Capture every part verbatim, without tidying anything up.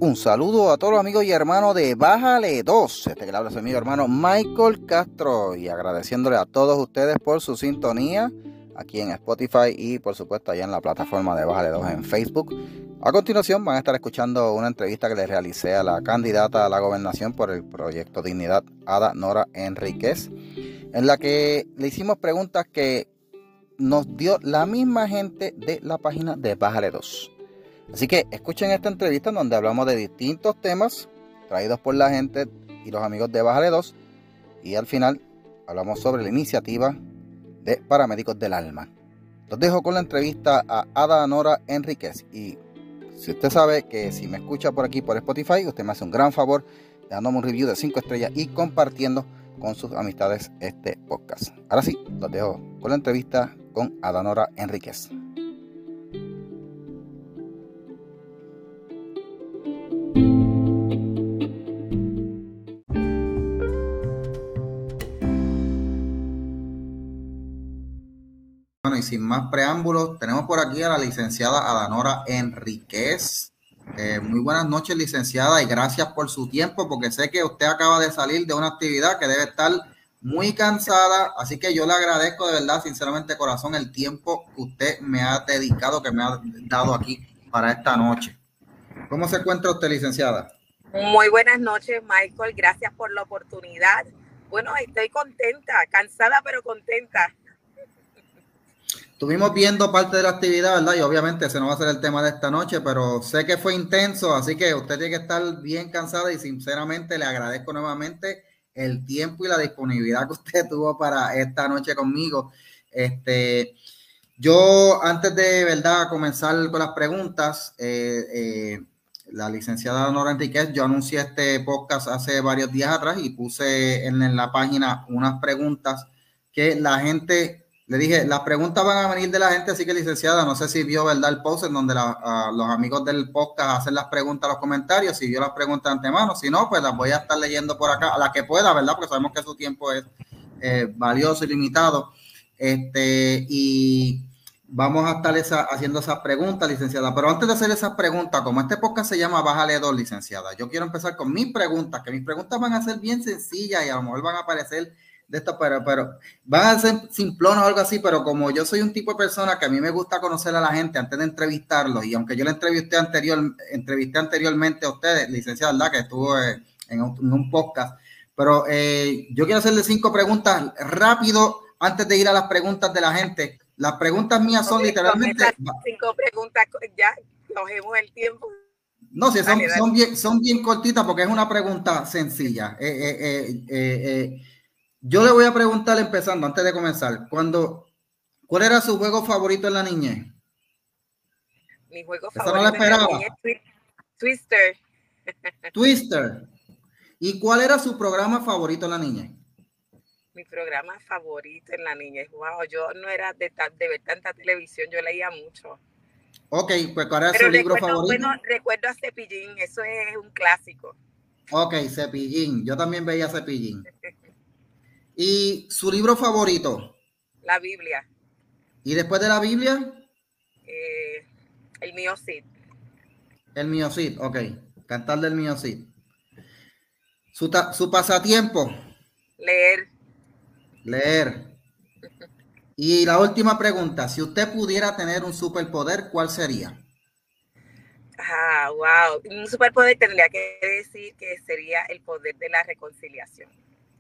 Un saludo a todos los amigos y hermanos de Bájale dos. Este que le habla es mi amigo hermano Michael Castro, y agradeciéndole a todos ustedes por su sintonía aquí en Spotify y por supuesto allá en la plataforma de Bájale dos en Facebook. A continuación van a estar escuchando una entrevista que le realicé a la candidata a la gobernación por el Proyecto Dignidad, Ada Nora Enríquez, en la que le hicimos preguntas que nos dio la misma gente de la página de Bájale dos. Así que escuchen esta entrevista en donde hablamos de distintos temas traídos por la gente y los amigos de Bájale dos, y al final hablamos sobre la iniciativa de Paramédicos del Alma. Los dejo con la entrevista a Ada Nora Enríquez, y si usted sabe que si me escucha por aquí por Spotify, usted me hace un gran favor dándome un review de cinco estrellas y compartiendo con sus amistades este podcast. Ahora sí, los dejo con la entrevista con Ada Nora Enríquez. Bueno, y sin más preámbulos, tenemos por aquí a la licenciada Ada Nora Enríquez. Eh, muy buenas noches, licenciada, y gracias por su tiempo, porque sé que usted acaba de salir de una actividad que debe estar muy cansada, así que yo le agradezco de verdad, sinceramente, corazón, el tiempo que usted me ha dedicado, que me ha dado aquí para esta noche. ¿Cómo se encuentra usted, licenciada? Muy buenas noches, Michael, gracias por la oportunidad. Bueno, estoy contenta, cansada pero contenta. Estuvimos viendo parte de la actividad, ¿verdad? Y obviamente ese no va a ser el tema de esta noche, pero sé que fue intenso, así que usted tiene que estar bien cansada, y sinceramente le agradezco nuevamente el tiempo y la disponibilidad que usted tuvo para esta noche conmigo. Este, yo, antes de, ¿verdad?, comenzar con las preguntas, eh, eh, la licenciada Nora Enríquez, yo anuncié este podcast hace varios días atrás y puse en, en la página unas preguntas que la gente... Le dije, las preguntas van a venir de la gente, así que, licenciada, no sé si vio, ¿verdad?, el post en donde la, uh, los amigos del podcast hacen las preguntas a los comentarios, si vio las preguntas de antemano. Si no, pues las voy a estar leyendo por acá, a la que pueda, ¿verdad?, porque sabemos que su tiempo es eh, valioso y limitado. Este, y vamos a estar esa, haciendo esas preguntas, licenciada. Pero antes de hacer esas preguntas, como este podcast se llama Bájale dos, licenciada, yo quiero empezar con mis preguntas, que mis preguntas van a ser bien sencillas y a lo mejor van a parecer de esto, pero, pero van a ser simplonas o algo así, pero como yo soy un tipo de persona que a mí me gusta conocer a la gente antes de entrevistarlos, y aunque yo le entrevisté anterior, entrevisté anteriormente a ustedes, licenciada, ¿verdad?, que estuvo en un, en un podcast, pero eh, yo quiero hacerle cinco preguntas rápido antes de ir a las preguntas de la gente. Las preguntas mías son, okay, literalmente... Cinco preguntas, ya cogemos el tiempo. No, sí, son, son, bien, son bien cortitas porque es una pregunta sencilla. Eh, eh, eh, eh, eh, Yo le voy a preguntar, empezando, antes de comenzar, cuando, ¿cuál era su juego favorito en la niñez? Mi juego Esa favorito no la esperaba. En la niñez, Twister. Twister. ¿Y cuál era su programa favorito en la niñez? Mi programa favorito en la niñez, wow, yo no era de, de ver tanta televisión, yo leía mucho. Ok, pues ¿cuál era Pero su libro recuerdo, favorito? Bueno, recuerdo a Cepillín, eso es un clásico. Ok, Cepillín, yo también veía Cepillín. ¿Y su libro favorito? La Biblia. ¿Y después de la Biblia? Eh, el mío Cid. El mío Cid, ok. Cantar del mío Cid. Su, su pasatiempo. Leer. Leer. Y la última pregunta, si usted pudiera tener un superpoder, ¿cuál sería? Ah, wow. Un superpoder tendría que decir que sería el poder de la reconciliación.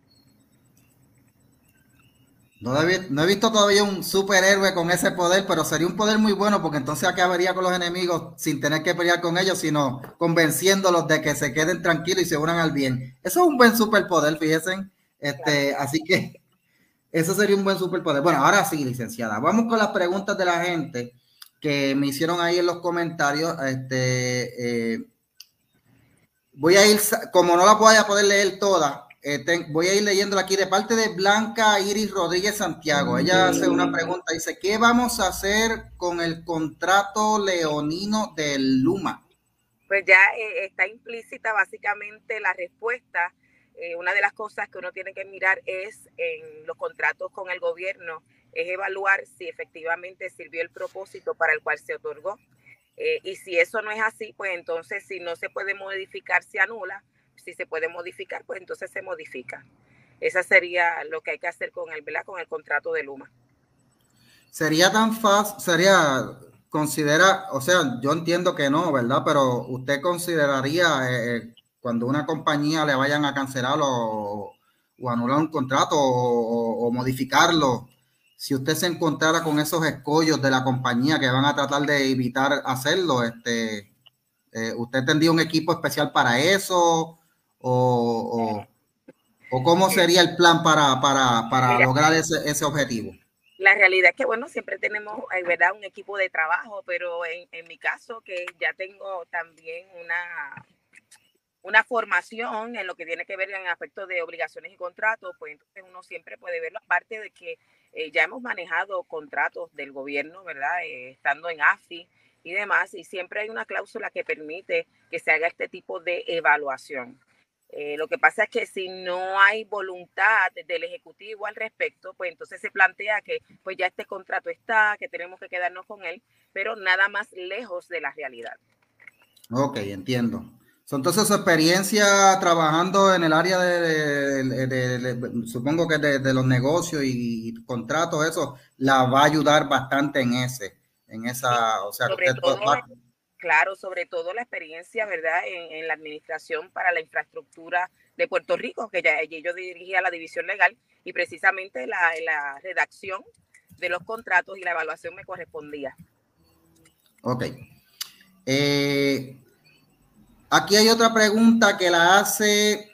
No he, no he visto todavía un superhéroe con ese poder, pero sería un poder muy bueno, porque entonces acabaría con los enemigos sin tener que pelear con ellos, sino convenciéndolos de que se queden tranquilos y se unan al bien. Eso es un buen superpoder, fíjense. Este, claro. Así que eso sería un buen superpoder. Bueno, ahora sí, licenciada, vamos con las preguntas de la gente que me hicieron ahí en los comentarios. Este, eh, voy a ir, como no las voy a poder leer todas, Eh, ten, voy a ir leyéndola aquí de parte de Blanca Iris Rodríguez Santiago. Ella hace una pregunta, dice, ¿qué vamos a hacer con el contrato leonino del Luma? Pues ya eh, está implícita básicamente la respuesta. Eh, una de las cosas que uno tiene que mirar es en los contratos con el gobierno, es evaluar si efectivamente sirvió el propósito para el cual se otorgó. Eh, y si eso no es así, pues entonces si no se puede modificar, se anula. Si se puede modificar, pues entonces se modifica. Esa sería lo que hay que hacer con el, ¿verdad? Con el contrato de Luma. Sería tan fácil, sería, considera, o sea, yo entiendo que no, ¿verdad? Pero usted consideraría eh, cuando una compañía le vayan a cancelar o, o anular un contrato o, o, modificarlo, si usted se encontrara con esos escollos de la compañía que van a tratar de evitar hacerlo, este, eh, ¿usted tendría un equipo especial para eso? ¿O, o, o cómo sería el plan para, para, para Mira, lograr ese, ese objetivo? la realidad es que, bueno, siempre tenemos, ¿verdad?, un equipo de trabajo, pero en, en mi caso, que ya tengo también una, una formación en lo que tiene que ver en aspectos de obligaciones y contratos, pues entonces uno siempre puede verlo, aparte de que eh, ya hemos manejado contratos del gobierno, ¿verdad?, eh, estando en A F I y demás, y siempre hay una cláusula que permite que se haga este tipo de evaluación. Eh, lo que pasa es que si no hay voluntad del Ejecutivo al respecto, pues entonces se plantea que pues ya este contrato está, que tenemos que quedarnos con él, pero nada más lejos de la realidad. Ok, entiendo. Entonces, su experiencia trabajando en el área de, de, de, de, de supongo que de, de los negocios y, y contratos, eso la va a ayudar bastante en ese, en esa, o sea, que Sobre usted todo, va. claro, sobre todo la experiencia, ¿verdad?, en, en la administración para la infraestructura de Puerto Rico, que ya allí yo dirigía la división legal y precisamente la, la redacción de los contratos y la evaluación me correspondía. Ok. Eh, aquí hay otra pregunta que la hace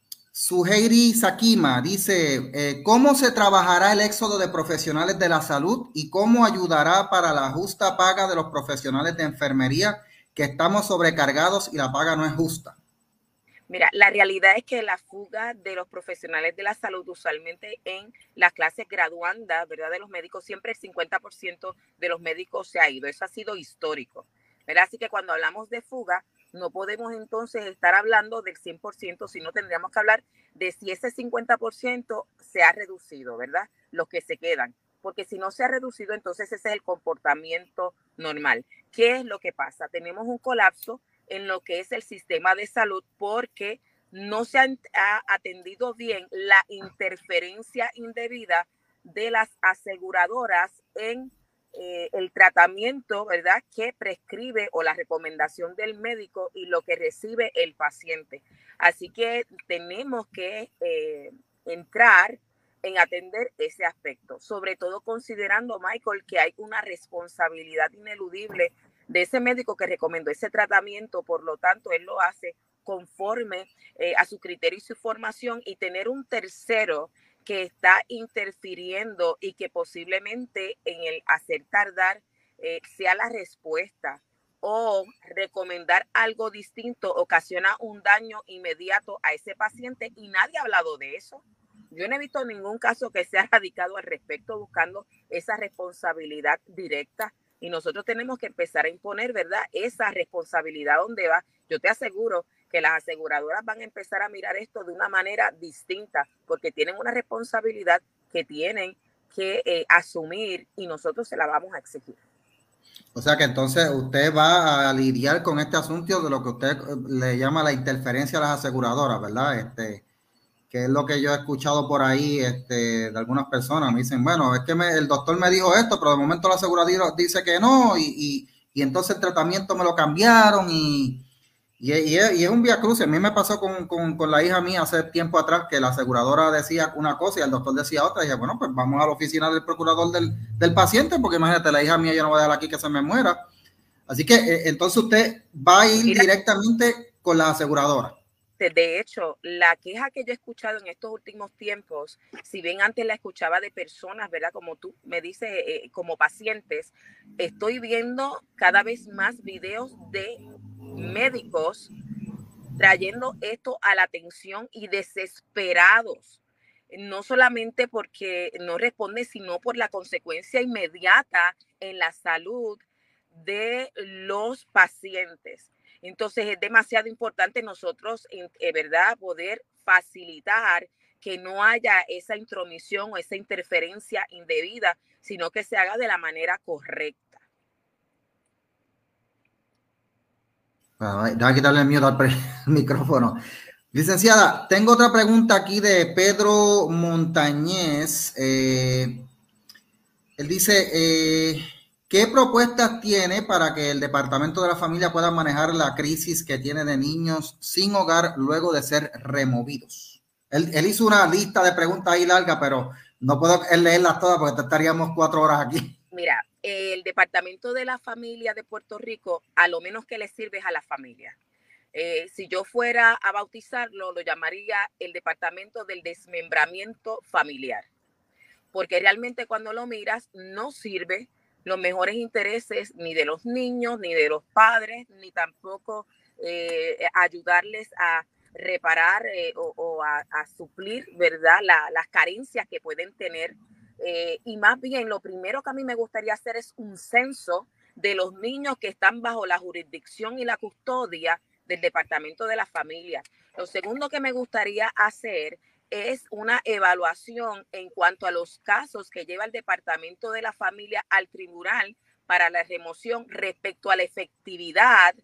Suheiri Sakima. Dice, eh, ¿cómo se trabajará el éxodo de profesionales de la salud y cómo ayudará para la justa paga de los profesionales de enfermería que estamos sobrecargados y la paga no es justa? Mira, la realidad es que la fuga de los profesionales de la salud, usualmente en las clases graduandas, ¿verdad?, de los médicos, siempre el cincuenta por ciento de los médicos se ha ido. Eso ha sido histórico, ¿verdad? Así que cuando hablamos de fuga, no podemos entonces estar hablando del cien por ciento, sino tendríamos que hablar de si ese cincuenta por ciento se ha reducido, ¿verdad?, los que se quedan. Porque si no se ha reducido, entonces ese es el comportamiento normal. ¿Qué es lo que pasa? Tenemos un colapso en lo que es el sistema de salud porque no se ha atendido bien la interferencia indebida de las aseguradoras en eh, el tratamiento, ¿verdad?, que prescribe o la recomendación del médico y lo que recibe el paciente. Así que tenemos que eh, entrar en atender ese aspecto, sobre todo considerando, Michael, que hay una responsabilidad ineludible de ese médico que recomendó ese tratamiento, por lo tanto, él lo hace conforme eh, a su criterio y su formación, y tener un tercero que está interfiriendo y que posiblemente en el hacer tardar eh, sea la respuesta o recomendar algo distinto ocasiona un daño inmediato a ese paciente y nadie ha hablado de eso. Yo no he visto ningún caso que sea radicado al respecto buscando esa responsabilidad directa. Y nosotros tenemos que empezar a imponer, ¿verdad?, esa responsabilidad donde va. Yo te aseguro que las aseguradoras van a empezar a mirar esto de una manera distinta, porque tienen una responsabilidad que tienen que eh, asumir y nosotros se la vamos a exigir. O sea que entonces usted va a lidiar con este asunto de lo que usted le llama la interferencia a las aseguradoras, ¿verdad? Este, que es lo que yo he escuchado por ahí este, de algunas personas. Me dicen, bueno, es que me, el doctor me dijo esto, pero de momento la aseguradora dice que no, y, y, y entonces el tratamiento me lo cambiaron, y, y, y, es, y es un viacrucis. A mí me pasó con, con, con la hija mía hace tiempo atrás, que la aseguradora decía una cosa y el doctor decía otra, y dije, bueno, pues vamos a la oficina del procurador del, del paciente, porque imagínate, la hija mía yo no voy a dejar aquí que se me muera. Así que eh, entonces usted va a ir Mira, directamente con la aseguradora. de hecho, la queja que yo he escuchado en estos últimos tiempos, si bien antes la escuchaba de personas, ¿verdad?, como tú me dices, eh, como pacientes, estoy viendo cada vez más videos de médicos trayendo esto a la atención y desesperados, no solamente porque no responde, sino por la consecuencia inmediata en la salud de los pacientes. Entonces es demasiado importante nosotros, eh, ¿verdad?, poder facilitar que no haya esa intromisión o esa interferencia indebida, sino que se haga de la manera correcta. Déjame quitarle el miedo al micrófono. Licenciada, tengo otra pregunta aquí de Pedro Montañez. Eh, él dice, eh, ¿qué propuestas tiene para que el Departamento de la Familia pueda manejar la crisis que tiene de niños sin hogar luego de ser removidos? Él, él hizo una lista de preguntas ahí larga, pero no puedo leerlas todas porque estaríamos cuatro horas aquí. Mira, el Departamento de la Familia de Puerto Rico, a lo menos que le sirve es a la familia. Eh, si yo fuera a bautizarlo, lo llamaría el Departamento del Desmembramiento Familiar, porque realmente cuando lo miras no sirve los mejores intereses ni de los niños, ni de los padres, ni tampoco eh, ayudarles a reparar eh, o, o a, a suplir, ¿verdad?, la, las carencias que pueden tener. Eh, y más bien, lo primero que a mí me gustaría hacer es un censo de los niños que están bajo la jurisdicción y la custodia del Departamento de la Familia. Lo segundo que me gustaría hacer es una evaluación en cuanto a los casos que lleva el Departamento de la Familia al tribunal para la remoción respecto a la efectividad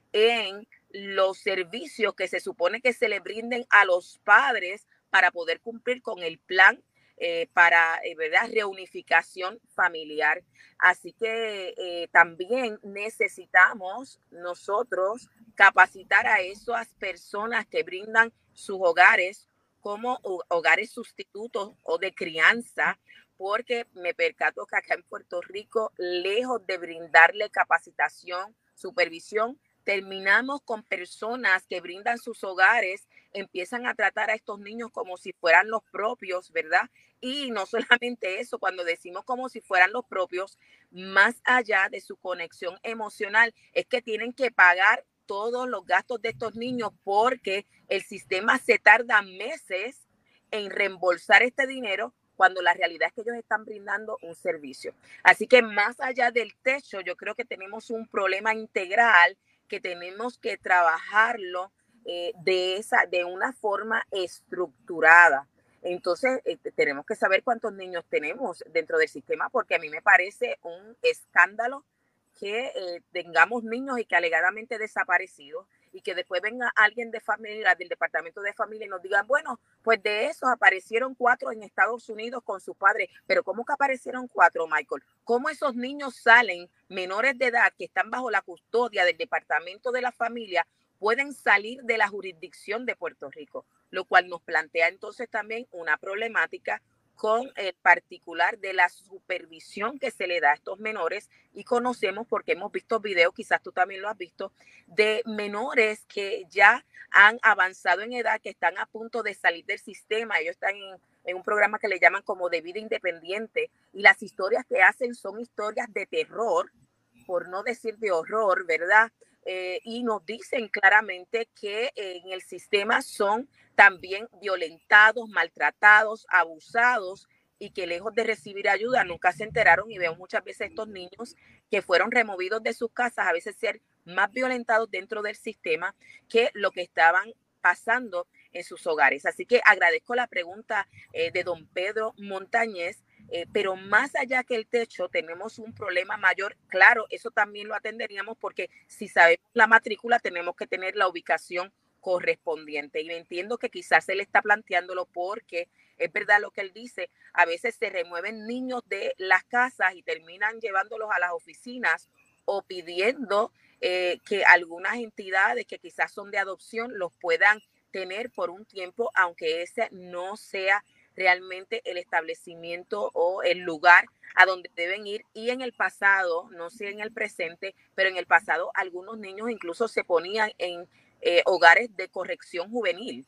en los servicios que se supone que se le brinden a los padres para poder cumplir con el plan Eh, para eh, ¿verdad? reunificación familiar. Así que eh, también necesitamos nosotros capacitar a esas personas que brindan sus hogares como hogares sustitutos o de crianza, porque me percato que acá en Puerto Rico, lejos de brindarle capacitación, supervisión, terminamos con personas que brindan sus hogares, empiezan a tratar a estos niños como si fueran los propios, ¿verdad? Y no solamente eso, cuando decimos como si fueran los propios, más allá de su conexión emocional, es que tienen que pagar todos los gastos de estos niños porque el sistema se tarda meses en reembolsar este dinero cuando la realidad es que ellos están brindando un servicio. Así que más allá del techo, yo creo que tenemos un problema integral que tenemos que trabajarlo eh, de, esa, de una forma estructurada. Entonces, eh, tenemos que saber cuántos niños tenemos dentro del sistema, porque a mí me parece un escándalo que eh, tengamos niños y que alegadamente desaparecidos y que después venga alguien de familia, del Departamento de Familia y nos diga, bueno, pues de esos aparecieron cuatro en Estados Unidos con sus padres. Pero ¿cómo que aparecieron cuatro, Michael? ¿Cómo esos niños salen menores de edad que están bajo la custodia del Departamento de la Familia pueden salir de la jurisdicción de Puerto Rico? Lo cual nos plantea entonces también una problemática con el particular de la supervisión que se le da a estos menores, y conocemos, porque hemos visto videos, quizás tú también lo has visto, de menores que ya han avanzado en edad, que están a punto de salir del sistema. Ellos están en, en un programa que le llaman como de vida independiente, y las historias que hacen son historias de terror, por no decir de horror, ¿verdad? Eh, y nos dicen claramente que eh, en el sistema son también violentados, maltratados, abusados, y que lejos de recibir ayuda nunca se enteraron, y veo muchas veces estos niños que fueron removidos de sus casas a veces ser más violentados dentro del sistema que lo que estaban pasando en sus hogares. Así que agradezco la pregunta eh, de don Pedro Montañez, eh, pero más allá que el techo tenemos un problema mayor. Claro, eso también lo atenderíamos, porque si sabemos la matrícula tenemos que tener la ubicación correspondiente, y entiendo que quizás él está planteándolo porque es verdad lo que él dice, a veces se remueven niños de las casas y terminan llevándolos a las oficinas o pidiendo eh, que algunas entidades que quizás son de adopción los puedan tener por un tiempo, aunque ese no sea realmente el establecimiento o el lugar a donde deben ir. Y en el pasado, no sé en el presente, pero en el pasado algunos niños incluso se ponían en Eh, hogares de corrección juvenil,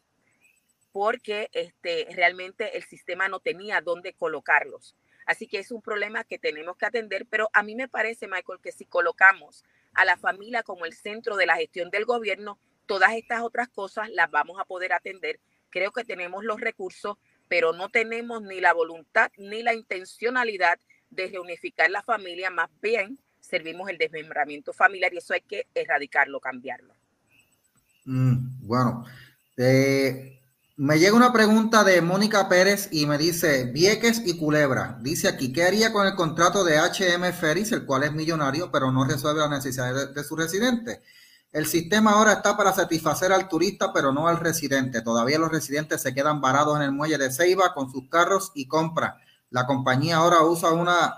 porque este, realmente el sistema no tenía dónde colocarlos. Así que es un problema que tenemos que atender, pero a mí me parece, Michael, que si colocamos a la familia como el centro de la gestión del gobierno, todas estas otras cosas las vamos a poder atender. Creo que tenemos los recursos, pero no tenemos ni la voluntad ni la intencionalidad de reunificar la familia. Más bien servimos el desmembramiento familiar, y eso hay que erradicarlo, cambiarlo. Mm, bueno, eh, me llega una pregunta de Mónica Pérez y me dice, Vieques y Culebra, dice aquí, ¿qué haría con el contrato de H M Ferries, el cual es millonario, pero no resuelve las necesidades de, de sus residentes? el sistema ahora está para satisfacer al turista, pero no al residente. Todavía los residentes se quedan varados en el muelle de Ceiba con sus carros y compran. La compañía ahora usa una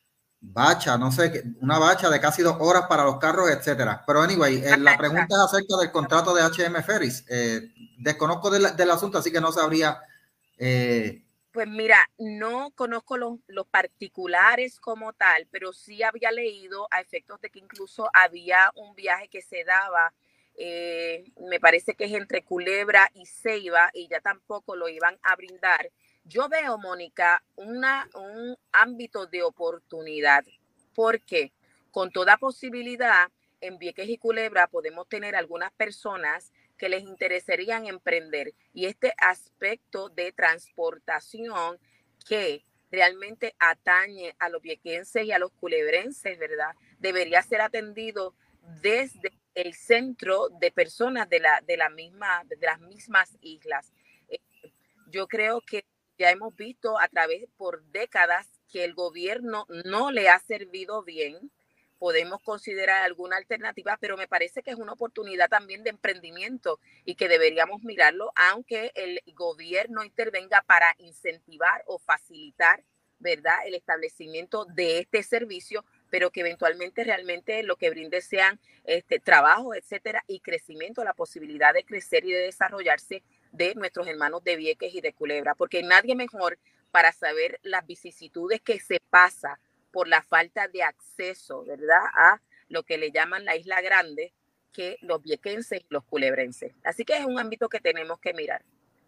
bacha, no sé, una bacha de casi dos horas para los carros, etcétera. Pero anyway, eh, la pregunta es acerca del contrato de H M Ferries. Eh, desconozco del, del asunto, así que no sabría. Eh... Pues mira, no conozco los, los particulares como tal, pero sí había leído a efectos de que incluso había un viaje que se daba, eh, me parece que es entre Culebra y Ceiba, y ya tampoco lo iban a brindar. Yo veo, Mónica, una, un ámbito de oportunidad, porque con toda posibilidad en Vieques y Culebra podemos tener algunas personas que les interesarían emprender, y este aspecto de transportación que realmente atañe a los viequenses y a los culebrenses, ¿verdad? Debería ser atendido desde el centro de personas de, la, de, la misma, de las mismas islas. Eh, yo creo que ya hemos visto a través por décadas que el gobierno no le ha servido bien. Podemos considerar alguna alternativa, pero me parece que es una oportunidad también de emprendimiento y que deberíamos mirarlo, aunque el gobierno intervenga para incentivar o facilitar, ¿verdad?, el establecimiento de este servicio, pero que eventualmente realmente lo que brinde sean este, trabajo, etcétera, y crecimiento, la posibilidad de crecer y de desarrollarse de nuestros hermanos de Vieques y de Culebra, porque nadie mejor para saber las vicisitudes que se pasa por la falta de acceso, ¿verdad?, a lo que le llaman la Isla Grande, que los viequenses y los culebrenses. Así que es un ámbito que tenemos que mirar.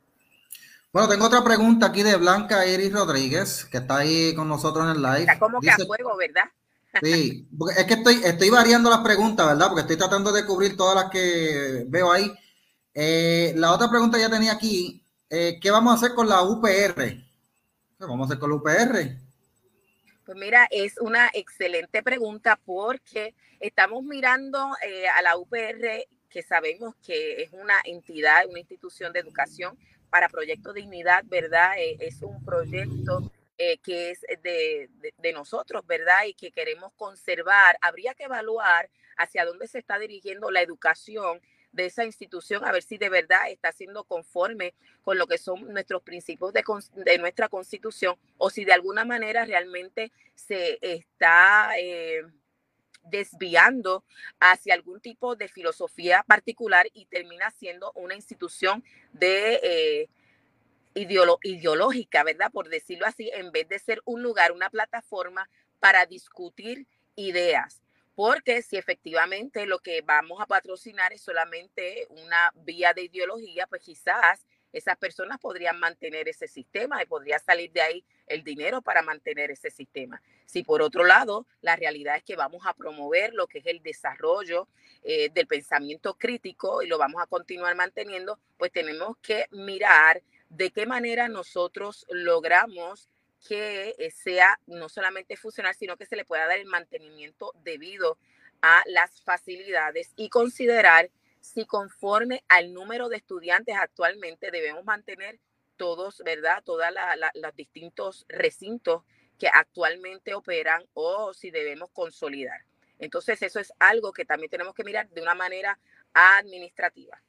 Bueno, tengo otra pregunta aquí de Blanca Iris Rodríguez, que está ahí con nosotros en el live. Está como Dice, que a fuego, ¿verdad? Sí, porque es que estoy, estoy variando las preguntas, ¿verdad? Porque estoy tratando de cubrir todas las que veo ahí. Eh, la otra pregunta ya tenía aquí, eh, ¿qué vamos a hacer con la U P R? ¿Qué vamos a hacer con la U P R? Pues mira, es una excelente pregunta porque estamos mirando eh, a la U P R, que sabemos que es una entidad, una institución de educación para Proyecto Dignidad, ¿verdad? Eh, es un proyecto eh, que es de, de, de nosotros, ¿verdad? Y que queremos conservar. Habría que evaluar hacia dónde se está dirigiendo la educación de esa institución, a ver si de verdad está siendo conforme con lo que son nuestros principios de, de nuestra Constitución, o si de alguna manera realmente se está eh, desviando hacia algún tipo de filosofía particular y termina siendo una institución de eh, ideolo ideológica, ¿verdad? Por decirlo así, en vez de ser un lugar, una plataforma para discutir ideas. Porque si efectivamente lo que vamos a patrocinar es solamente una vía de ideología, pues quizás esas personas podrían mantener ese sistema y podría salir de ahí el dinero para mantener ese sistema. Si por otro lado, la realidad es que vamos a promover lo que es el desarrollo eh, del pensamiento crítico y lo vamos a continuar manteniendo, pues tenemos que mirar de qué manera nosotros logramos que sea no solamente funcional, sino que se le pueda dar el mantenimiento debido a las facilidades y considerar si conforme al número de estudiantes actualmente debemos mantener todos, ¿verdad? Todos la, la, los distintos recintos que actualmente operan o si debemos consolidar. Entonces eso es algo que también tenemos que mirar de una manera administrativa.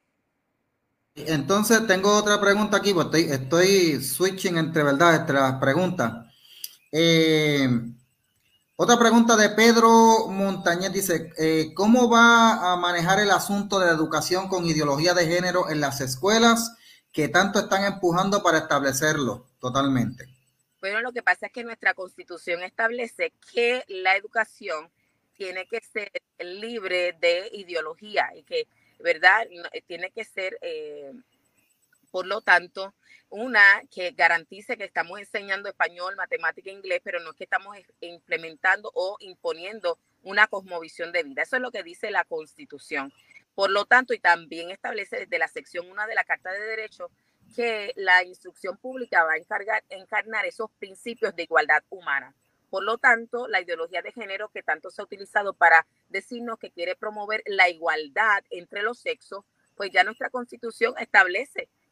Entonces tengo otra pregunta aquí, pues estoy, estoy switching entre, ¿verdad?, entre las preguntas. Eh, otra pregunta de Pedro Montañez dice, eh, ¿cómo va a manejar el asunto de la educación con ideología de género en las escuelas que tanto están empujando para establecerlo totalmente? Bueno, lo que pasa es que nuestra Constitución establece que la educación tiene que ser libre de ideología y que, ¿verdad?, tiene que ser, eh, por lo tanto, una que garantice que estamos enseñando español, matemática e inglés, pero no es que estamos implementando o imponiendo una cosmovisión de vida. Eso es lo que dice la Constitución. Por lo tanto, y también establece desde la sección uno de la Carta de Derechos que la instrucción pública va a encargar, encarnar esos principios de igualdad humana. Por lo tanto, la ideología de género que tanto se ha utilizado para decirnos que quiere promover la igualdad entre los sexos, pues ya nuestra Constitución establece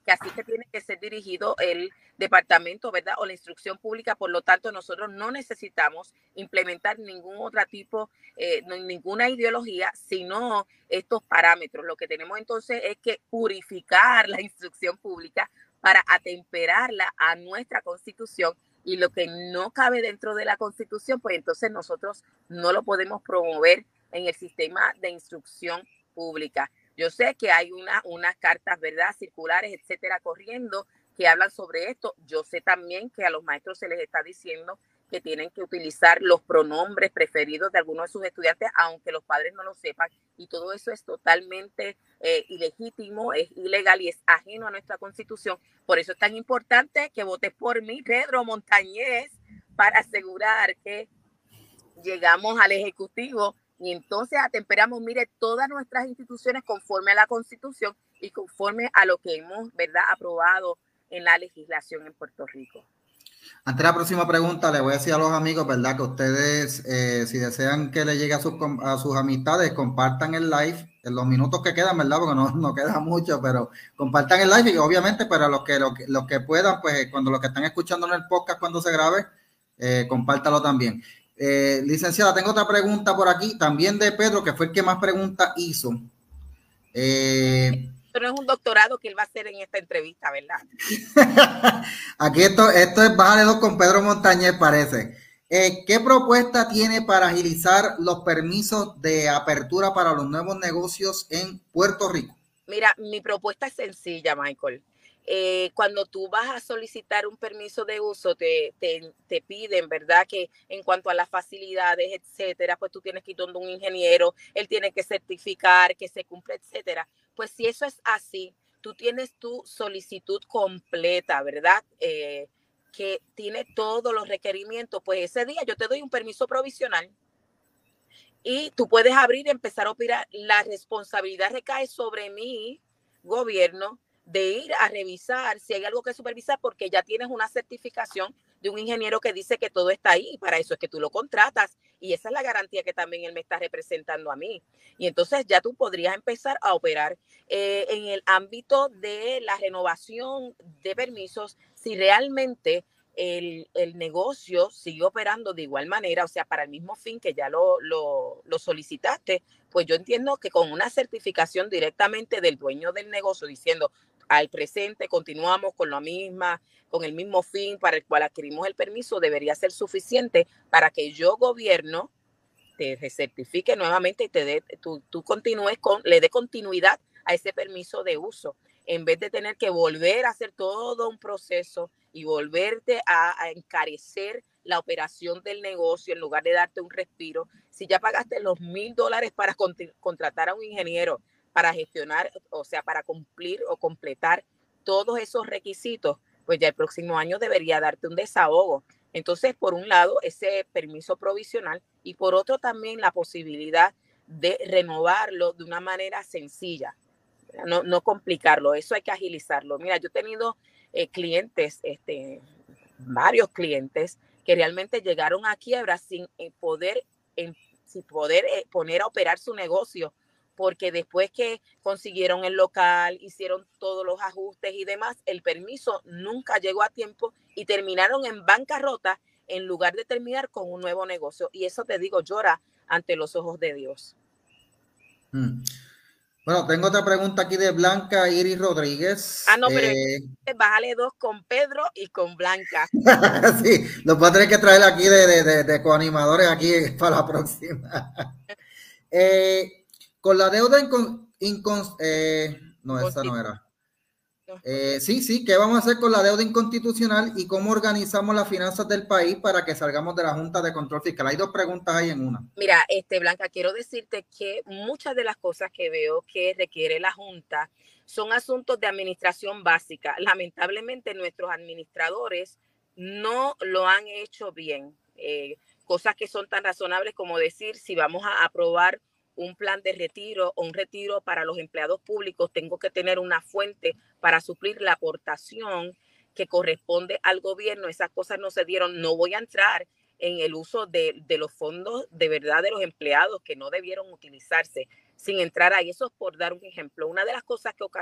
que así que tiene que ser dirigido el departamento, ¿verdad? O la instrucción pública. Por lo tanto, nosotros no necesitamos implementar ningún otro tipo, eh, no, ninguna ideología, sino estos parámetros. Lo que tenemos entonces es que purificar la instrucción pública para atemperarla a nuestra Constitución, y lo que no cabe dentro de la Constitución, pues entonces nosotros no lo podemos promover en el sistema de instrucción pública. Yo sé que hay una, unas cartas, ¿verdad?, circulares, etcétera, corriendo que hablan sobre esto. Yo sé también que a los maestros se les está diciendo que tienen que utilizar los pronombres preferidos de algunos de sus estudiantes, aunque los padres no lo sepan, y todo eso es totalmente eh, ilegítimo, es ilegal y es ajeno a nuestra Constitución. Por eso es tan importante que votes por mí, Pedro Montañez, para asegurar que llegamos al Ejecutivo y entonces atemperamos, mire, todas nuestras instituciones conforme a la Constitución y conforme a lo que hemos, ¿verdad?, aprobado en la legislación en Puerto Rico. Antes de la próxima pregunta, le voy a decir a los amigos, ¿verdad?, que ustedes, eh, si desean que le llegue a sus, a sus amistades, compartan el live en los minutos que quedan, ¿verdad?, porque no, no queda mucho, pero compartan el live y obviamente para los que, los que, los que puedan, pues cuando los que están escuchando en el podcast cuando se grabe, eh, compártalo también. Eh, licenciada, tengo otra pregunta por aquí, también de Pedro, que fue el que más preguntas hizo. Eh, Esto no es un doctorado que él va a hacer en esta entrevista, ¿verdad? Aquí esto, esto es Bájale dos con Pedro Montañez, parece. Eh, ¿Qué propuesta tiene para agilizar los permisos de apertura para los nuevos negocios en Puerto Rico? Mira, mi propuesta es sencilla, Michael. Eh, cuando tú vas a solicitar un permiso de uso, te, te, te piden, ¿verdad?, que en cuanto a las facilidades, etcétera, pues tú tienes que ir donde un ingeniero, él tiene que certificar que se cumple, etcétera. Pues si eso es así, tú tienes tu solicitud completa, ¿verdad?, eh, que tiene todos los requerimientos, pues ese día yo te doy un permiso provisional y tú puedes abrir y empezar a operar. La responsabilidad recae sobre mi gobierno de ir a revisar si hay algo que supervisar, porque ya tienes una certificación de un ingeniero que dice que todo está ahí, y para eso es que tú lo contratas, y esa es la garantía que también él me está representando a mí. Y entonces ya tú podrías empezar a operar eh, en el ámbito de la renovación de permisos, si realmente El, el negocio sigue operando de igual manera, o sea, para el mismo fin que ya lo, lo, lo solicitaste. Pues yo entiendo que con una certificación directamente del dueño del negocio diciendo al presente continuamos con la misma, con el mismo fin para el cual adquirimos el permiso, debería ser suficiente para que yo, gobierno, te recertifique nuevamente y te dé, tú, tú continúes con, le dé continuidad a ese permiso de uso, en vez de tener que volver a hacer todo un proceso y volverte a, a encarecer la operación del negocio en lugar de darte un respiro. Si ya pagaste los mil dólares para cont- contratar a un ingeniero para gestionar, o sea, para cumplir o completar todos esos requisitos, pues ya el próximo año debería darte un desahogo. Entonces, por un lado, ese permiso provisional y por otro también la posibilidad de renovarlo de una manera sencilla, no, no complicarlo, eso hay que agilizarlo. Mira, yo he tenido eh, clientes, este, varios clientes que realmente llegaron a quiebra sin eh, poder, en, sin poder eh, poner a operar su negocio, porque después que consiguieron el local, hicieron todos los ajustes y demás, el permiso nunca llegó a tiempo y terminaron en bancarrota en lugar de terminar con un nuevo negocio. Y eso, te digo, llora ante los ojos de Dios. Hmm. Bueno, tengo otra pregunta aquí de Blanca Iris Rodríguez. Ah, no, pero Eh, bájale dos con Pedro y con Blanca. sí, los voy a tener que traer aquí de, de, de, de coanimadores aquí para la próxima. eh, con la deuda incon, incon, eh, no, esa no era. Eh, sí, sí, ¿qué vamos a hacer con la deuda inconstitucional y cómo organizamos las finanzas del país para que salgamos de la Junta de Control Fiscal? Hay dos preguntas ahí en una. Mira, este, Blanca, quiero decirte que muchas de las cosas que veo que requiere la Junta son asuntos de administración básica. Lamentablemente, nuestros administradores no lo han hecho bien. Eh, cosas que son tan razonables como decir, si vamos a aprobar un plan de retiro o un retiro para los empleados públicos, tengo que tener una fuente para suplir la aportación que corresponde al gobierno. Esas cosas no se dieron. No voy a entrar en el uso de, de los fondos de verdad de los empleados que no debieron utilizarse, sin entrar ahí. Eso es por dar un ejemplo. Una de las cosas que,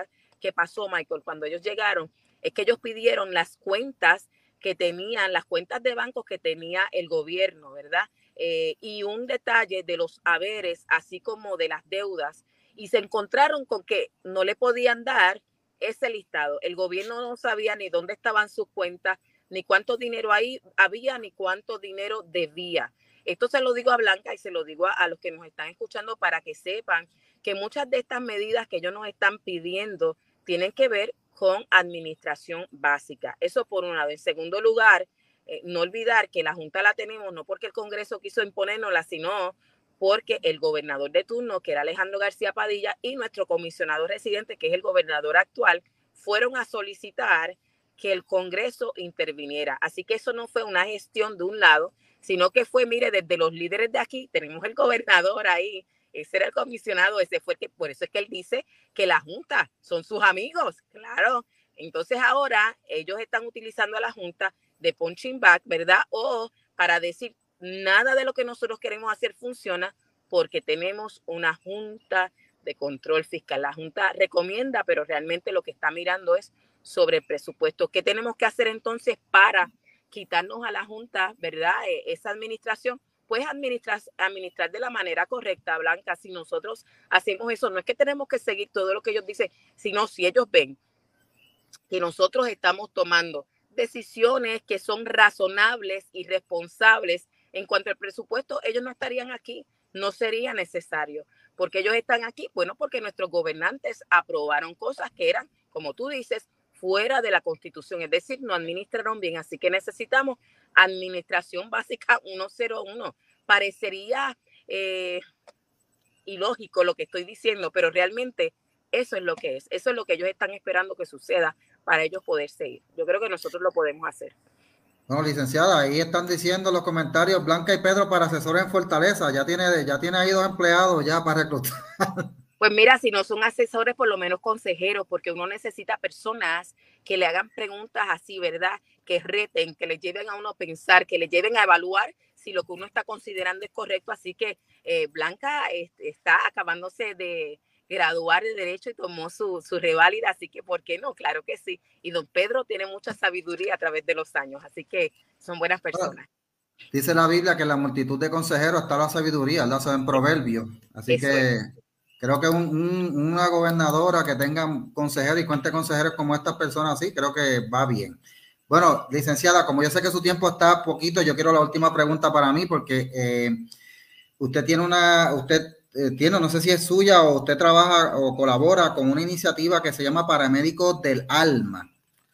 que pasó, Michael, cuando ellos llegaron, es que ellos pidieron las cuentas que tenían, las cuentas de bancos que tenía el gobierno, ¿verdad? Eh, y un detalle de los haberes, así como de las deudas, y se encontraron con que no le podían dar ese listado. El gobierno no sabía ni dónde estaban sus cuentas, ni cuánto dinero ahí había, ni cuánto dinero debía. Esto se lo digo a Blanca y se lo digo a, a los que nos están escuchando para que sepan que muchas de estas medidas que ellos nos están pidiendo tienen que ver con administración básica. Eso por un lado. En segundo lugar, eh, no olvidar que la Junta la tenemos no porque el Congreso quiso imponérnosla, sino porque el gobernador de turno, que era Alejandro García Padilla, y nuestro comisionado residente, que es el gobernador actual, fueron a solicitar que el Congreso interviniera. Así que eso no fue una gestión de un lado, sino que fue, mire, desde los líderes de aquí, tenemos el gobernador ahí, ese era el comisionado, ese fue el que, por eso es que él dice que la Junta son sus amigos, claro. Entonces ahora ellos están utilizando a la Junta de punching bag, ¿verdad? O para decir, nada de lo que nosotros queremos hacer funciona porque tenemos una Junta de Control Fiscal. La Junta recomienda, pero realmente lo que está mirando es sobre el presupuesto. ¿Qué tenemos que hacer entonces para quitarnos a la Junta, ¿verdad? Esa administración, pues administrar, administrar de la manera correcta, Blanca. Si nosotros hacemos eso, no es que tenemos que seguir todo lo que ellos dicen, sino si ellos ven que nosotros estamos tomando decisiones que son razonables y responsables en cuanto al presupuesto, ellos no estarían aquí, no sería necesario. Porque ellos están aquí, bueno, porque nuestros gobernantes aprobaron cosas que eran, como tú dices, fuera de la Constitución, es decir, no administraron bien. Así que necesitamos administración básica ciento uno. Parecería eh, ilógico lo que estoy diciendo, pero realmente eso es lo que es. Eso es lo que ellos están esperando que suceda para ellos poder seguir. Yo creo que nosotros lo podemos hacer. Bueno, licenciada, ahí están diciendo los comentarios Blanca y Pedro para asesores en Fortaleza. Ya tiene, ya tiene ahí dos empleados ya para reclutar. Pues mira, si no son asesores, por lo menos consejeros, porque uno necesita personas que le hagan preguntas así, ¿verdad? Que reten, que le lleven a uno a pensar, que le lleven a evaluar si lo que uno está considerando es correcto. Así que eh, Blanca eh, está acabándose de graduar de Derecho y tomó su, su reválida, así que ¿por qué no? Claro que sí. Y don Pedro tiene mucha sabiduría a través de los años, así que son buenas personas. Dice la Biblia que en la multitud de consejeros está la sabiduría, ¿verdad? En Proverbios. Así Eso que... Es. Creo que un, un, una gobernadora que tenga consejeros y cuente consejeros como estas personas así, creo que va bien. Bueno, licenciada, como yo sé que su tiempo está poquito, yo quiero la última pregunta para mí, porque eh, usted tiene una, usted eh, tiene, no sé si es suya o usted trabaja o colabora con una iniciativa que se llama Paramédicos del Alma.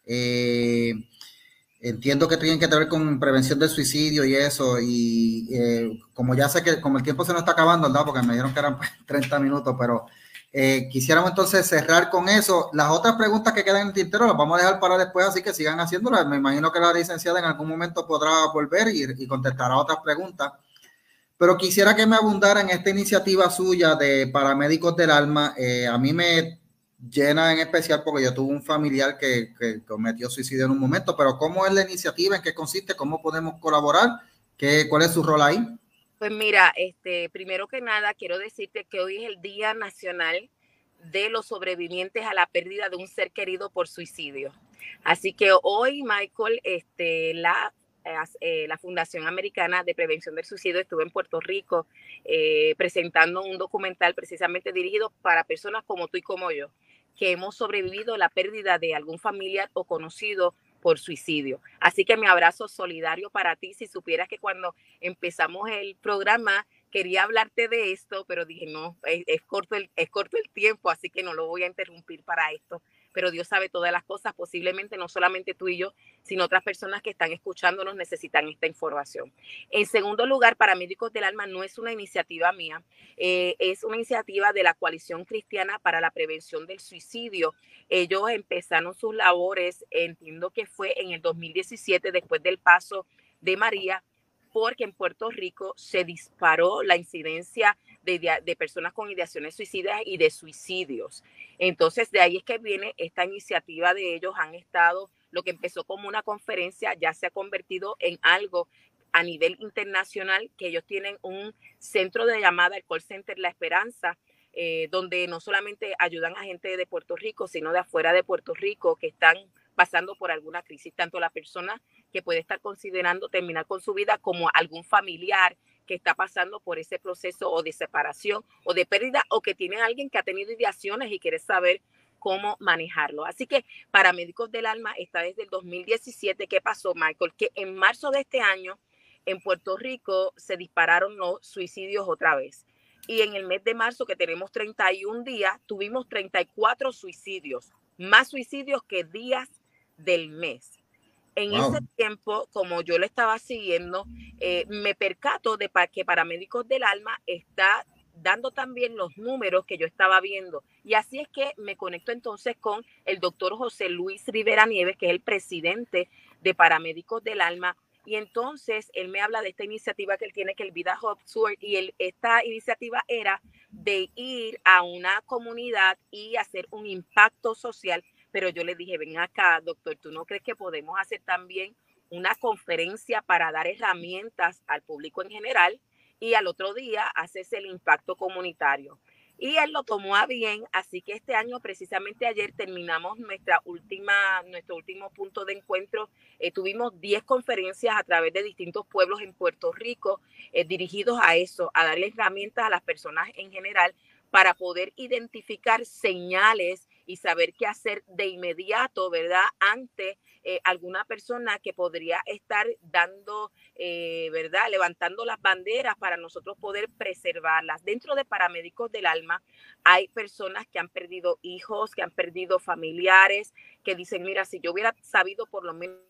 Eh, Entiendo que tienen que ver con prevención del suicidio y eso, y eh, como ya sé que como el tiempo se nos está acabando, ¿verdad? Porque me dijeron que eran treinta minutos, pero eh, quisiéramos entonces cerrar con eso. Las otras preguntas que quedan en el tintero las vamos a dejar para después, así que sigan haciéndolas. Me imagino que la licenciada en algún momento podrá volver y, y contestar a otras preguntas. Pero quisiera que me abundara en esta iniciativa suya de Paramédicos del Alma. Eh, a mí me llena en especial porque yo tuve un familiar que, que cometió suicidio en un momento, pero ¿cómo es la iniciativa? ¿En qué consiste? ¿Cómo podemos colaborar? ¿Qué, ¿Cuál es su rol ahí? Pues mira, este, primero que nada quiero decirte que hoy es el Día Nacional de los Sobrevivientes a la Pérdida de un Ser Querido por Suicidio. Así que hoy, Michael, este, la, eh, la Fundación Americana de Prevención del Suicidio estuvo en Puerto Rico eh, presentando un documental precisamente dirigido para personas como tú y como yo, que hemos sobrevivido a la pérdida de algún familiar o conocido por suicidio. Así que mi abrazo solidario para ti. Si supieras que cuando empezamos el programa quería hablarte de esto, pero dije no, es, es, corto el, es corto el tiempo, así que no lo voy a interrumpir para esto. Pero Dios sabe todas las cosas, posiblemente no solamente tú y yo, sino otras personas que están escuchándonos necesitan esta información. En segundo lugar, Paramédicos del Alma no es una iniciativa mía, eh, es una iniciativa de la Coalición Cristiana para la Prevención del Suicidio. Ellos empezaron sus labores, entiendo que fue en el dos mil diecisiete, después del paso de María, porque en Puerto Rico se disparó la incidencia de, de personas con ideaciones suicidas y de suicidios. Entonces, de ahí es que viene esta iniciativa de ellos. Han estado, lo que empezó como una conferencia, ya se ha convertido en algo a nivel internacional, que ellos tienen un centro de llamada, el call center La Esperanza, eh, donde no solamente ayudan a gente de Puerto Rico, sino de afuera de Puerto Rico que están pasando por alguna crisis, tanto la persona que puede estar considerando terminar con su vida como algún familiar que está pasando por ese proceso o de separación o de pérdida, o que tiene alguien que ha tenido ideaciones y quiere saber cómo manejarlo. Así que Paramédicos del Alma está desde el dos mil diecisiete. ¿Qué pasó, Michael? Que en marzo de este año en Puerto Rico se dispararon los suicidios otra vez. Y en el mes de marzo, que tenemos treinta y un días, tuvimos treinta y cuatro suicidios, más suicidios que días del mes. En wow. ese tiempo, como yo lo estaba siguiendo, eh, me percato de pa que Paramédicos del Alma está dando también los números que yo estaba viendo. Y así es que me conecto entonces con el doctor José Luis Rivera Nieves, que es el presidente de Paramédicos del Alma. Y entonces él me habla de esta iniciativa que él tiene, que el Vida Hub Tour, y él, esta iniciativa era de ir a una comunidad y hacer un impacto social. Pero yo le dije, ven acá, doctor, ¿tú no crees que podemos hacer también una conferencia para dar herramientas al público en general? Y al otro día haces el impacto comunitario. Y él lo tomó a bien, así que este año, precisamente ayer, terminamos nuestra última, nuestro último punto de encuentro. Eh, tuvimos diez conferencias a través de distintos pueblos en Puerto Rico, eh, dirigidos a eso, a darle herramientas a las personas en general para poder identificar señales y saber qué hacer de inmediato, ¿verdad? Ante eh, alguna persona que podría estar dando, eh, ¿verdad? Levantando las banderas para nosotros poder preservarlas. Dentro de Paramédicos del Alma hay personas que han perdido hijos, que han perdido familiares, que dicen, mira, si yo hubiera sabido por lo menos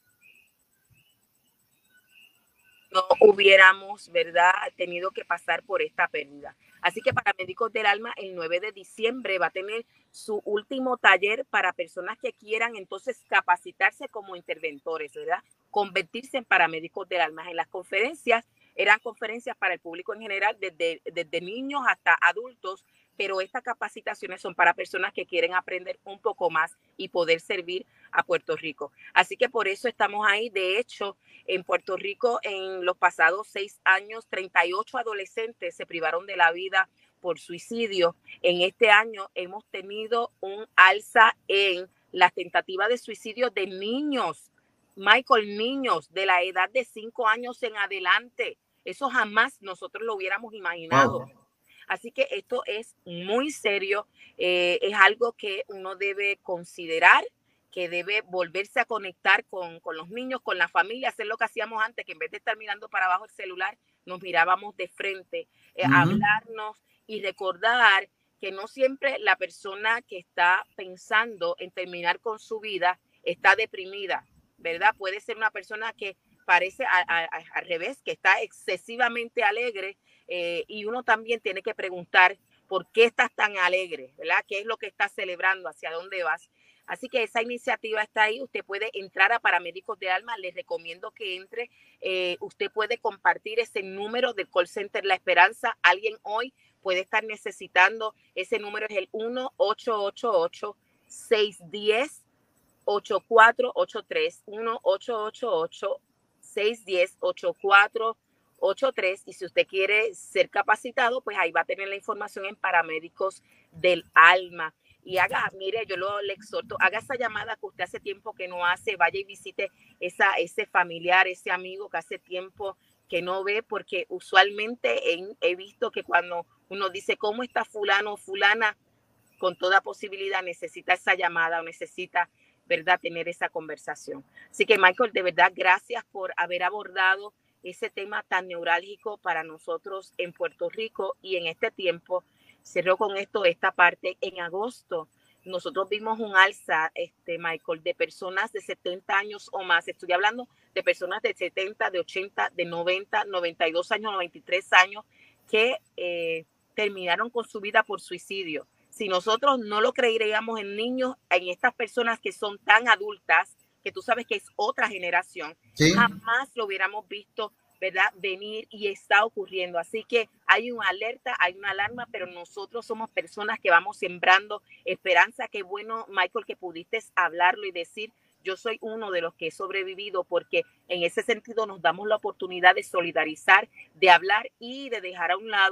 no hubiéramos, ¿verdad?, tenido que pasar por esta pérdida. Así que Paramédicos del Alma el nueve de diciembre va a tener su último taller para personas que quieran entonces capacitarse como interventores, ¿verdad? Convertirse en paramédicos del alma. En las conferencias eran conferencias para el público en general, desde, desde niños hasta adultos, pero estas capacitaciones son para personas que quieren aprender un poco más y poder servir a Puerto Rico. Así que por eso estamos ahí. De hecho, en Puerto Rico, en los pasados seis años, treinta y ocho adolescentes se privaron de la vida por suicidio. En este año hemos tenido un alza en las tentativas de suicidio de niños, Michael, niños de la edad de cinco años en adelante. Eso jamás nosotros lo hubiéramos imaginado. Wow. Así que esto es muy serio, eh, es algo que uno debe considerar, que debe volverse a conectar con, con los niños, con la familia, hacer lo que hacíamos antes, que en vez de estar mirando para abajo el celular, nos mirábamos de frente, eh, uh-huh. hablarnos y recordar que no siempre la persona que está pensando en terminar con su vida está deprimida, ¿verdad? Puede ser una persona que parece a, a, a, al revés, que está excesivamente alegre, eh, y uno también tiene que preguntar por qué estás tan alegre, ¿verdad? ¿Qué es lo que estás celebrando? ¿Hacia dónde vas? Así que esa iniciativa está ahí. Usted puede entrar a Paramédicos de Alma. Les recomiendo que entre. Eh, usted puede compartir ese número del call center La Esperanza. Alguien hoy puede estar necesitando. Ese número es el uno ocho ocho ocho, seis uno cero, ocho cuatro ocho tres. uno ocho ocho ocho, seis uno cero, ocho cuatro ocho tres. Y si usted quiere ser capacitado, pues ahí va a tener la información en Paramédicos del Alma. Y haga, mire, yo lo, le exhorto, haga esa llamada que usted hace tiempo que no hace, vaya y visite esa, ese familiar, ese amigo que hace tiempo que no ve, porque usualmente he, he visto que cuando uno dice, ¿cómo está fulano o fulana? Con toda posibilidad necesita esa llamada o necesita, ¿verdad?, tener esa conversación. Así que, Michael, de verdad, gracias por haber abordado ese tema tan neurálgico para nosotros en Puerto Rico y en este tiempo. Cerró con esto esta parte. En agosto nosotros vimos un alza, este, Michael, de personas de setenta años o más. Estoy hablando de personas de setenta, de ochenta, de noventa, noventa y dos años, noventa y tres años, que eh, terminaron con su vida por suicidio. Si nosotros no lo creeríamos en niños, en estas personas que son tan adultas, que tú sabes que es otra generación, ¿sí?, jamás lo hubiéramos visto, ¿verdad?, venir, y está ocurriendo. Así que hay una alerta, hay una alarma, pero nosotros somos personas que vamos sembrando esperanza. Qué bueno, Michael, que pudiste hablarlo y decir, yo soy uno de los que he sobrevivido, porque en ese sentido nos damos la oportunidad de solidarizar, de hablar y de dejar a un lado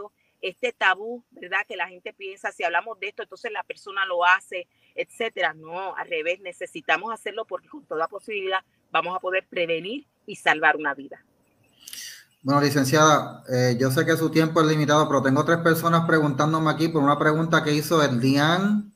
este tabú, ¿verdad? Que la gente piensa, si hablamos de esto, entonces la persona lo hace, etcétera. No, al revés, necesitamos hacerlo porque con toda posibilidad vamos a poder prevenir y salvar una vida. Bueno, licenciada, eh, yo sé que su tiempo es limitado, pero tengo tres personas preguntándome aquí por una pregunta que hizo el Dian.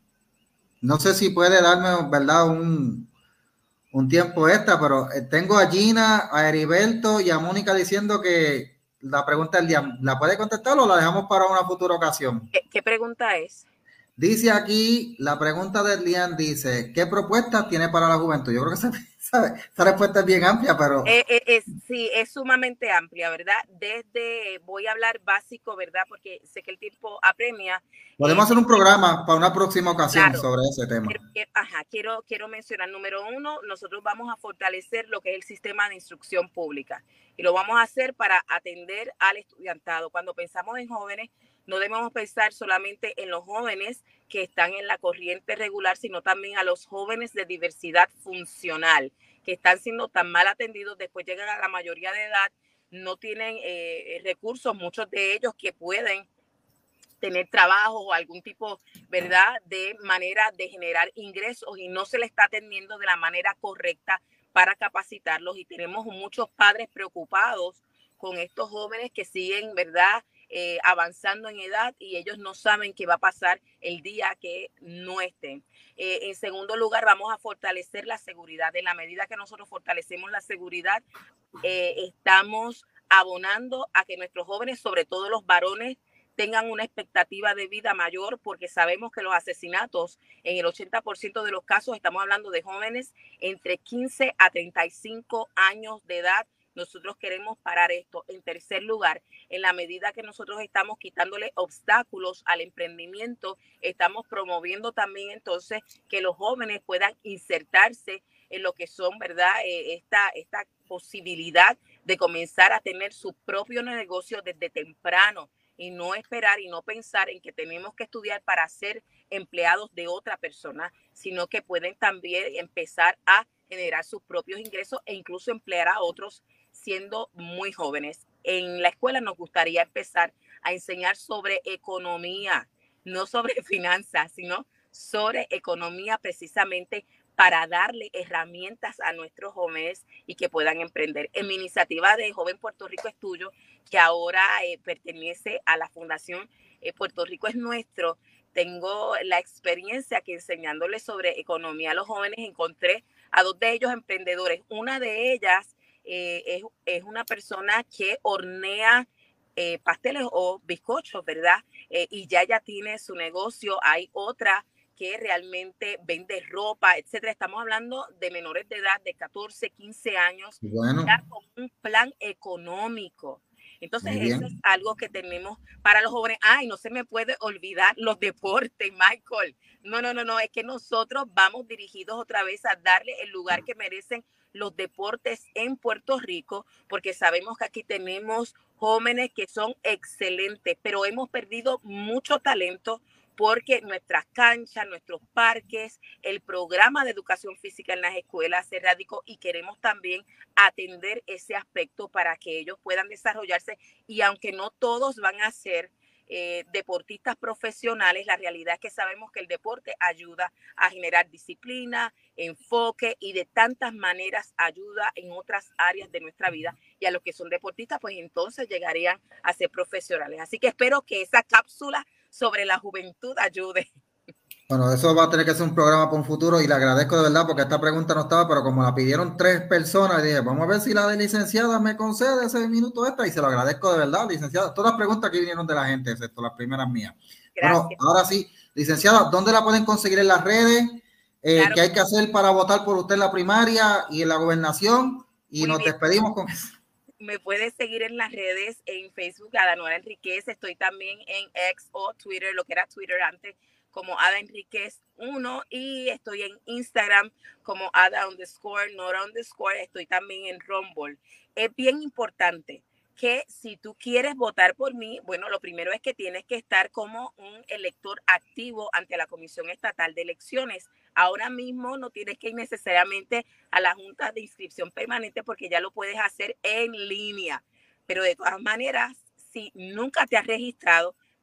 No sé si puede darme, ¿verdad?, un, un tiempo extra, pero eh, tengo a Gina, a Heriberto y a Mónica diciendo que la pregunta del Dian, ¿la puede contestar o la dejamos para una futura ocasión? ¿Qué, qué pregunta es? Dice aquí, la pregunta de Lian dice, ¿qué propuestas tiene para la juventud? Yo creo que esa, esa, esa respuesta es bien amplia, pero... Eh, eh, es, sí, es sumamente amplia, ¿verdad? Desde, voy a hablar básico, ¿verdad? Porque sé que el tiempo apremia. Podemos Eh, hacer un programa para una próxima ocasión claro, sobre ese tema. quiero, quiero, ajá, quiero, quiero mencionar, número uno, nosotros vamos a fortalecer lo que es el sistema de instrucción pública y lo vamos a hacer para atender al estudiantado. Cuando pensamos en jóvenes, no debemos pensar solamente en los jóvenes que están en la corriente regular, sino también a los jóvenes de diversidad funcional, que están siendo tan mal atendidos, después llegan a la mayoría de edad, no tienen eh, recursos, muchos de ellos que pueden tener trabajo o algún tipo, ¿verdad?, de manera de generar ingresos y no se le está atendiendo de la manera correcta para capacitarlos. Y tenemos muchos padres preocupados con estos jóvenes que siguen, ¿verdad?, eh, avanzando en edad y ellos no saben qué va a pasar el día que no estén. Eh, en segundo lugar, vamos a fortalecer la seguridad. En la medida que nosotros fortalecemos la seguridad, eh, estamos abonando a que nuestros jóvenes, sobre todo los varones, tengan una expectativa de vida mayor, porque sabemos que los asesinatos, en el ochenta por ciento de los casos, estamos hablando de jóvenes entre quince a treinta y cinco años de edad. Nosotros queremos parar esto. En tercer lugar, en la medida que nosotros estamos quitándole obstáculos al emprendimiento, estamos promoviendo también entonces que los jóvenes puedan insertarse en lo que son, ¿verdad?, eh, esta, esta posibilidad de comenzar a tener su propio negocio desde temprano y no esperar y no pensar en que tenemos que estudiar para ser empleados de otra persona, sino que pueden también empezar a generar sus propios ingresos e incluso emplear a otros siendo muy jóvenes. En la escuela nos gustaría empezar a enseñar sobre economía, no sobre finanzas, sino sobre economía precisamente para darle herramientas a nuestros jóvenes y que puedan emprender. En mi iniciativa de Joven Puerto Rico es Tuyo, que ahora eh, pertenece a la Fundación eh, Puerto Rico es Nuestro, tengo la experiencia que enseñándoles sobre economía a los jóvenes, encontré a dos de ellos emprendedores. Una de ellas eh, es, es una persona que hornea eh, pasteles o bizcochos, ¿verdad? Eh, y ya ya tiene su negocio. Hay otra que realmente vende ropa, etcétera. Estamos hablando de menores de edad de catorce, quince años, bueno, ya con un plan económico. Entonces, eso es algo que tenemos para los jóvenes. Ay, no se me puede olvidar los deportes, Michael. No, no, no, no, es que nosotros vamos dirigidos otra vez a darle el lugar que merecen los deportes en Puerto Rico, porque sabemos que aquí tenemos jóvenes que son excelentes, pero hemos perdido mucho talento porque nuestras canchas, nuestros parques, el programa de educación física en las escuelas se radicó y queremos también atender ese aspecto para que ellos puedan desarrollarse. Y aunque no todos van a ser eh, deportistas profesionales, la realidad es que sabemos que el deporte ayuda a generar disciplina, enfoque y de tantas maneras ayuda en otras áreas de nuestra vida. Y a los que son deportistas, pues entonces llegarían a ser profesionales. Así que espero que esa cápsula sobre la juventud ayude. Bueno, eso va a tener que ser un programa para un futuro y le agradezco de verdad porque esta pregunta no estaba, pero como la pidieron tres personas, dije, vamos a ver si la de licenciada me concede ese minuto extra y se lo agradezco de verdad, licenciada. Todas las preguntas que vinieron de la gente, excepto las primeras mías. Gracias. Bueno, ahora sí, licenciada, ¿dónde la pueden conseguir en las redes? Eh, claro. ¿Qué hay que hacer para votar por usted en la primaria y en la gobernación? Y Muy nos bien. Despedimos con eso. Me puedes seguir en las redes, en Facebook, Adanuera Enríquez. Estoy también en X o Twitter, lo que era Twitter antes, como Ada Enríquez uno. Y estoy en Instagram como Ada underscore, Nora underscore. Estoy también en Rumble. Es bien importante que si tú quieres votar por mí, bueno, lo primero es que tienes que estar como un elector activo ante la Comisión Estatal de Elecciones. Ahora mismo no tienes que ir necesariamente a la Junta de Inscripción Permanente porque ya lo puedes hacer en línea. Pero de todas maneras, si nunca te has registrado,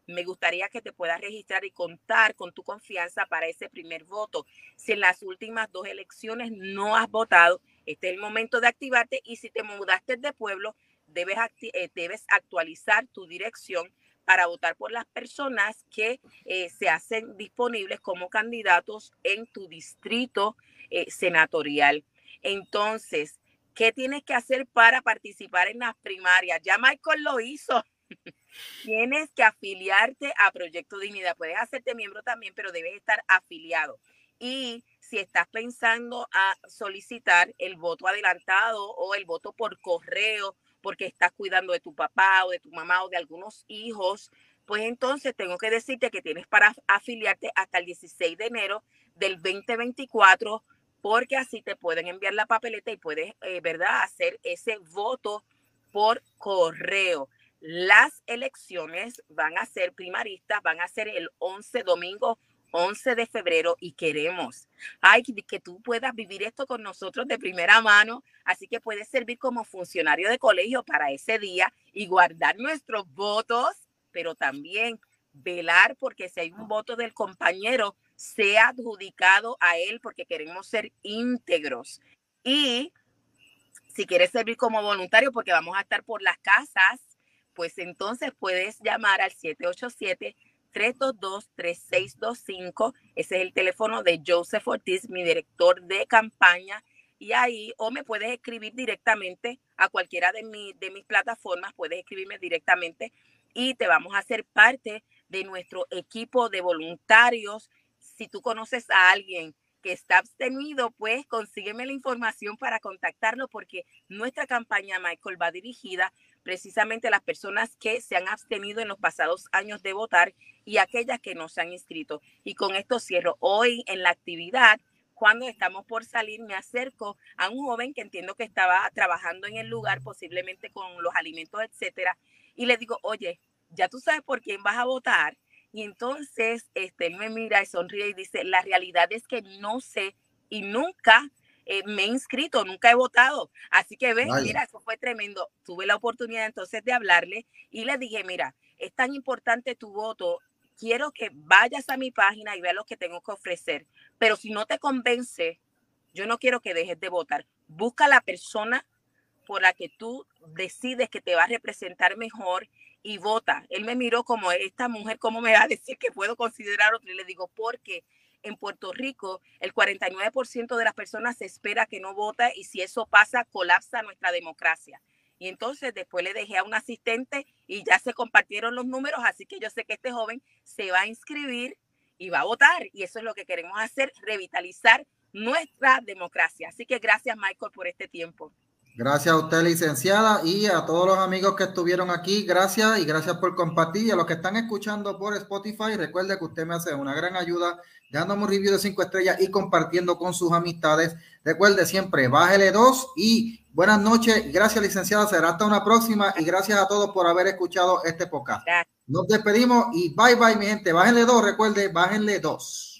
me gustaría que te puedas registrar y contar con tu confianza para ese primer voto. Si en las últimas dos elecciones no has votado, este es el momento de activarte, y si te mudaste de pueblo, debes, eh, debes actualizar tu dirección para votar por las personas que eh, se hacen disponibles como candidatos en tu distrito eh, senatorial. Entonces, ¿qué tienes que hacer para participar en las primarias? Ya Michael lo hizo. Tienes que afiliarte a Proyecto Dignidad. Puedes hacerte miembro también, pero debes estar afiliado. Y si estás pensando a solicitar el voto adelantado o el voto por correo, porque estás cuidando de tu papá o de tu mamá o de algunos hijos, pues entonces tengo que decirte que tienes para afiliarte hasta el dieciséis de enero del veinte veinticuatro, porque así te pueden enviar la papeleta y puedes, eh, ¿verdad?, hacer ese voto por correo. Las elecciones van a ser primaristas, van a ser el once, domingo once de febrero, y queremos ay, que tú puedas vivir esto con nosotros de primera mano, así que puedes servir como funcionario de colegio para ese día y guardar nuestros votos, pero también velar porque si hay un voto del compañero, sea adjudicado a él, porque queremos ser íntegros. Y si quieres servir como voluntario, porque vamos a estar por las casas, pues entonces puedes llamar al siete ocho siete, tres dos dos, tres seis dos cinco. Ese es el teléfono de Joseph Ortiz, mi director de campaña. Y ahí, o me puedes escribir directamente a cualquiera de, mi, de mis plataformas, puedes escribirme directamente y te vamos a hacer parte de nuestro equipo de voluntarios. Si tú conoces a alguien que está abstenido, pues consígueme la información para contactarlo, porque nuestra campaña, Michael, va dirigida precisamente a las personas que se han abstenido en los pasados años de votar y aquellas que no se han inscrito. Y con esto cierro. Hoy en la actividad, cuando estamos por salir, me acerco a un joven que entiendo que estaba trabajando en el lugar, posiblemente con los alimentos, etcétera, y le digo, oye, ¿ya tú sabes por quién vas a votar? Y entonces este, él me mira y sonríe y dice, la realidad es que no sé y nunca eh, me he inscrito, nunca he votado. Así que ves, mira, eso fue tremendo. Tuve la oportunidad entonces de hablarle y le dije, mira, es tan importante tu voto, quiero que vayas a mi página y veas lo que tengo que ofrecer. Pero si no te convence, yo no quiero que dejes de votar. Busca la persona por la que tú decides que te va a representar mejor y vota. Él me miró como, esta mujer, ¿cómo me va a decir que puedo considerar otro? Y le digo, porque en Puerto Rico el cuarenta y nueve por ciento de las personas se espera que no vota, y si eso pasa, colapsa nuestra democracia. Y entonces después le dejé a un asistente y ya se compartieron los números, así que yo sé que este joven se va a inscribir y va a votar, y eso es lo que queremos hacer, revitalizar nuestra democracia. Así que gracias, Michael, por este tiempo. Gracias a usted, licenciada, y a todos los amigos que estuvieron aquí, gracias, y gracias por compartir. Y a los que están escuchando por Spotify, recuerde que usted me hace una gran ayuda dándome un review de cinco estrellas y compartiendo con sus amistades. Recuerde siempre, bájele dos, y buenas noches. Gracias, licenciada, será hasta una próxima, y gracias a todos por haber escuchado este podcast. Nos despedimos y bye bye, mi gente. Bájenle dos, recuerde, bájenle dos.